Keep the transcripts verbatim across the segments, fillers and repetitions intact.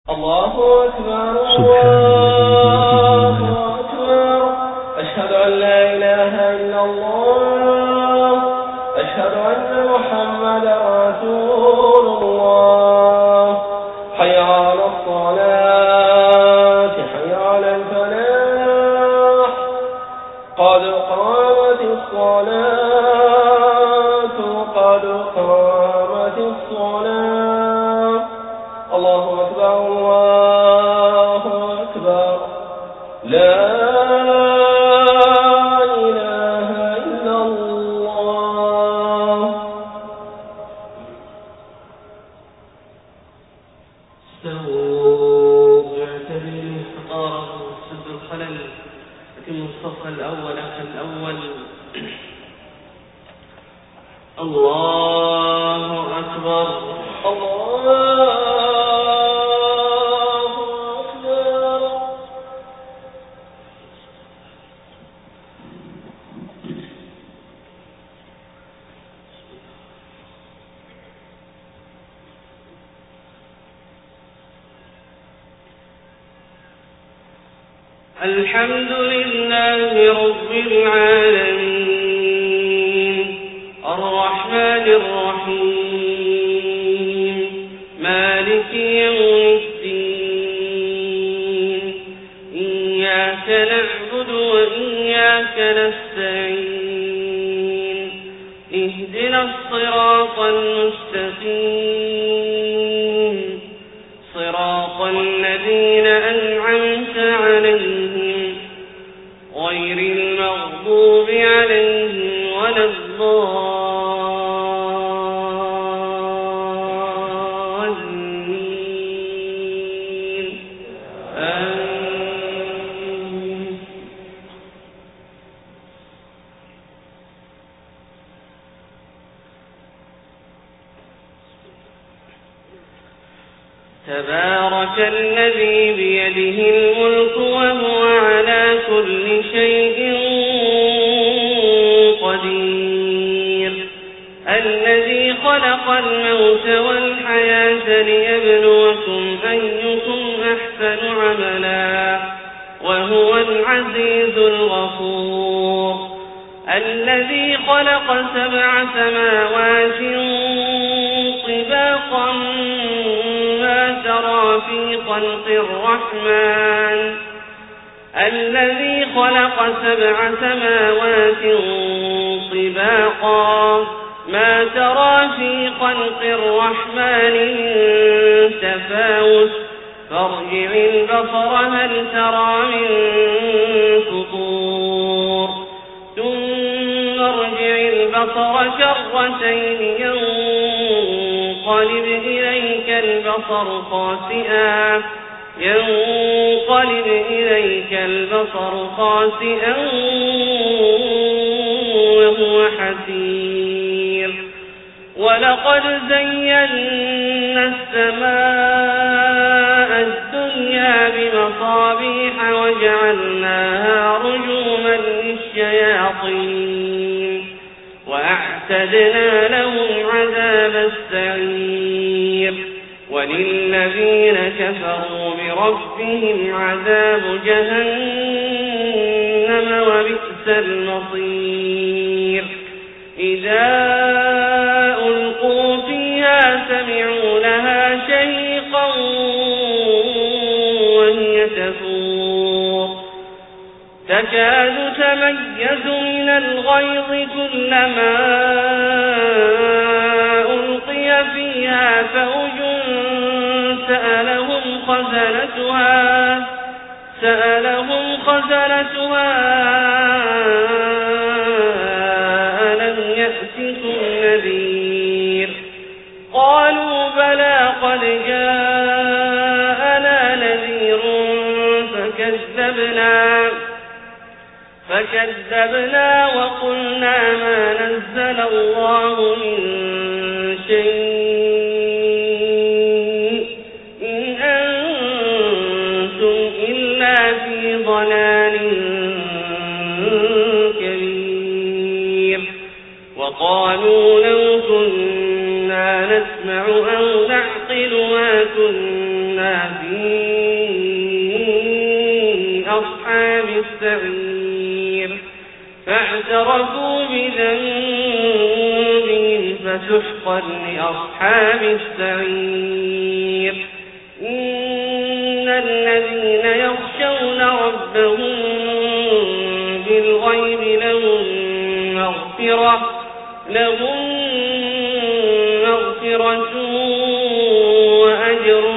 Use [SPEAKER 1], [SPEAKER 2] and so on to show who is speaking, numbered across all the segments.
[SPEAKER 1] الله أكبر
[SPEAKER 2] سبحان
[SPEAKER 1] الله أكبر أشهد أن لا إله إلا الله أشهد أن محمدا رسول الله حي على الصلاة حي على الفلاح قد قامت الصلاة قد قامت الصلاة الله أكبر الله أكبر لا إله إلا الله.
[SPEAKER 3] استووا اعتدلوا استقاروا سدوا الخلل أتموا الصف الأول فالأول. الله أكبر
[SPEAKER 1] الله
[SPEAKER 3] الحمد لله رب العالمين الرحمن الرحيم مالك يوم الدين إياك نعبد وإياك نستعين اهدنا الصراط المستقيم صراط الذين أنعمت عليهم غير المغضوب عليهم ولا الضالين آمين. تبارك الذي بيده الملك وهو على كل شيء قدير الذي خلق الموت والحياة ليبلوكم أيكم أحسن عملا وهو العزيز الغفور الذي خلق سبع سماوات طباقا ما ترى في خلق الرحمن الذي خلق سبع سماوات طباقا ما ترى في خلق الرحمن من تفاوت فارجع البصر هل ترى من فطور ثم ارجع البصر كرتين ينقلب إليك البصر خاسئا ينقلب إليك البصر خاسئا وهو حسير ولقد زينا السماء الدنيا بمصابيح وجعلناها رجوما للشياطين وأعتدنا لهم عذاب السعير وللذين كفروا بربهم عذاب جهنم وبئس المصير إذا ألقوا فيها سمعوا لها شهيقا وهي تفور تكاد تميز من الغيظ كلما ألقي فيها فوج سألهم خزنتها سألهم خزنتها ألم يأتكم نذير قالوا بلى قد جاءنا نذير فكذبنا فكذبنا وقلنا ما نزل الله من شيء إن أنتم إلا في ضلال كبير وقالوا لو كنا نسمع أو نعقل ما كنا في أصحاب السعير فاعترفوا بذنبهم فسحقا لأصحاب السعير إن الذين يخشون ربهم بالغيب لهم مغفرة لهم مغفرة وأجر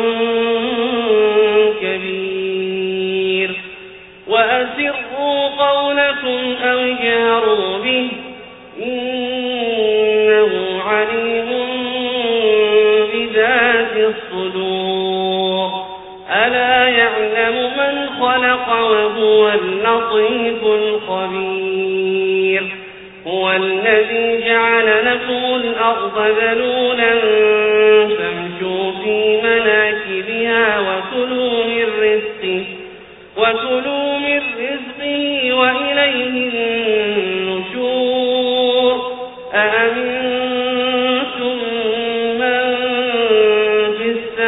[SPEAKER 3] كبير وأسروا قولكم أو جهروا به إنه عليم بذات الصدور ألا يعلم من خلق وهو اللطيف الخبير هو الذي جعل لكم الأرض ذلولا فامشوا في مناكبها وكلوا من رزقه وكلوا من رزقه وإليه النشور أأمنتم من في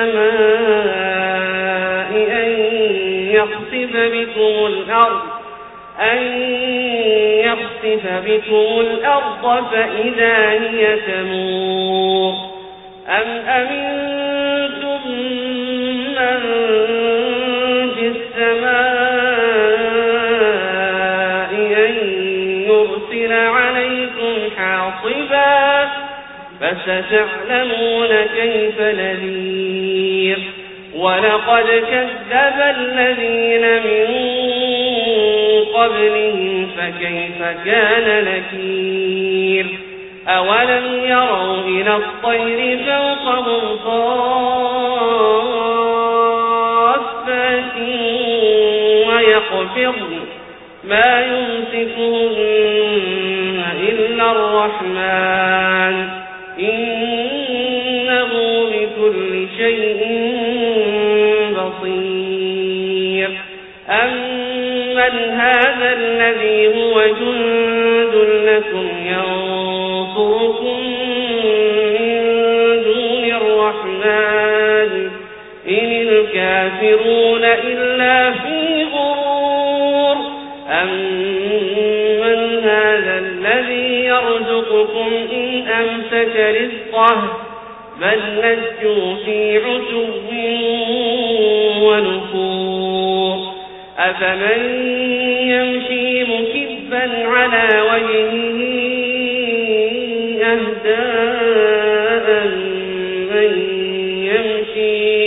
[SPEAKER 3] السماء أن يخسف بكم الأرض أن يخسف بكم الأرض فإذا هي تمور أم أمنتم من في السماء أن يرسل عليكم حاصبا فستعلمون كيف نذير ولقد كذب الذين من قبلهم فكيف كان نكير أولم يروا إلى الطير فوقهم صافات ويقبضن ما يمسكهن إلا الرحمن إنه بكل شيء بصير أمن هذا الذي هو جند لكم ينصركم من دون الرحمن إن الكافرون إلا في غرور أمن هذا الذي يرزقكم إن أمسك رزقه بل لجوا في عتو ونفور أفمن يمشي مكبا على وجهه أهداء من يمشي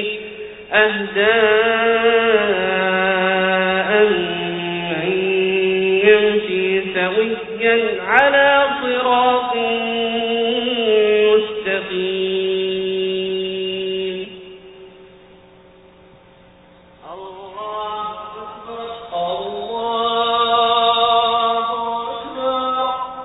[SPEAKER 3] أهداء من يمشي سويا على صراط مستقيم الله أكبر
[SPEAKER 1] الله أكبر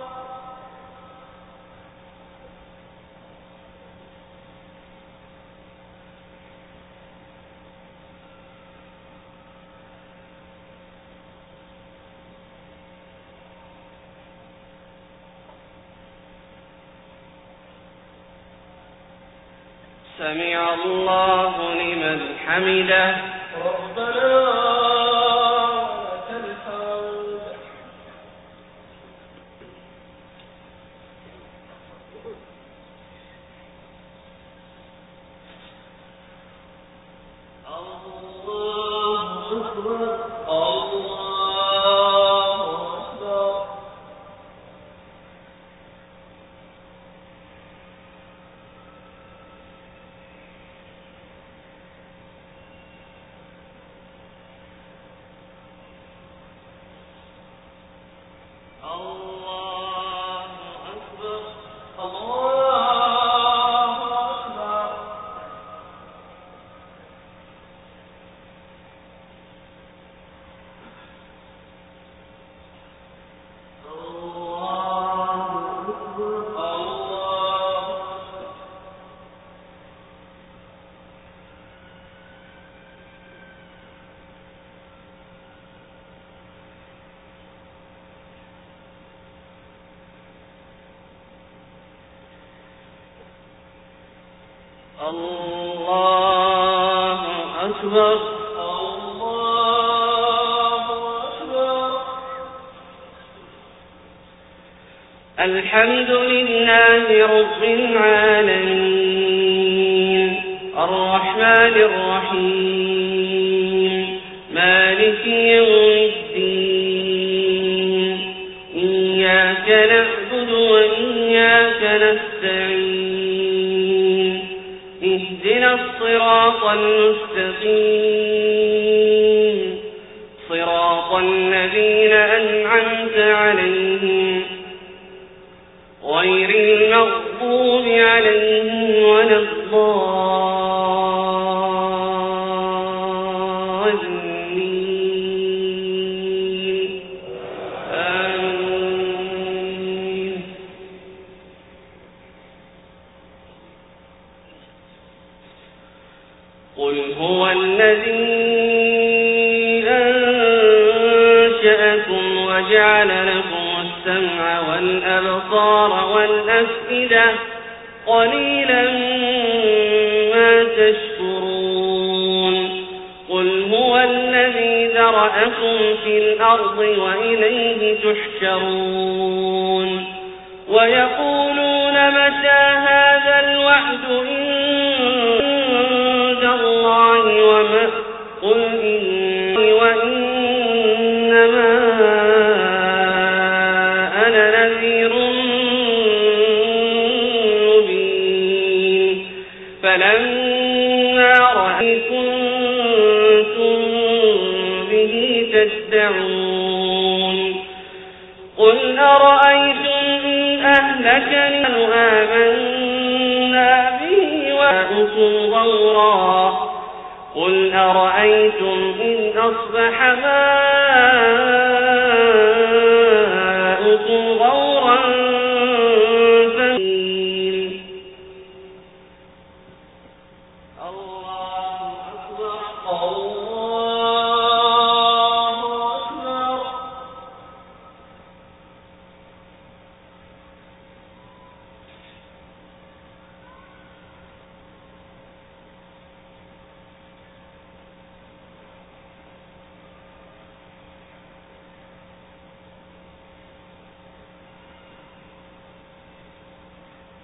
[SPEAKER 3] سمع الله لمن حمده
[SPEAKER 1] ربنا لك الحمد الله أكبر الله أكبر الله أكبر الله أكبر الله أكبر الله الله
[SPEAKER 3] أكبر
[SPEAKER 1] الله أكبر.
[SPEAKER 3] الحمد لله رب العالمين الرحمن الرحيم مالك يوم الدين إياك نعبد وإياك نستعين اهدنا الصراط المستقيم صراط الذين أنعمت عليهم غير المغضوب عليهم ولا الضالين آمين. قل هو الذي أنشأكم وجعل لكم السمع والأبصار والأفئدة قليلا ما تشكرون. قل هو الذي ذرأكم في الأرض وإليه تحشرون. ويقولون متى هذا الوعد إن الله وما قل إني وإنما أنا نذير مبين. فلما رأيتم كنتم به تدعون. قل أرأيتم إن أهلكني آمنا به وأنتم غورا. قل أرأيتم إن أصبح ماؤكم غورا فمين. الله أكبر
[SPEAKER 1] الله أكبر.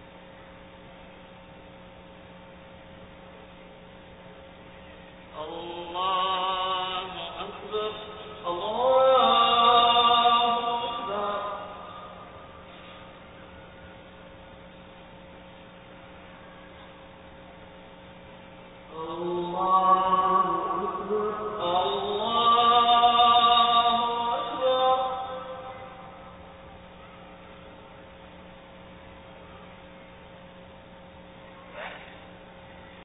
[SPEAKER 3] الله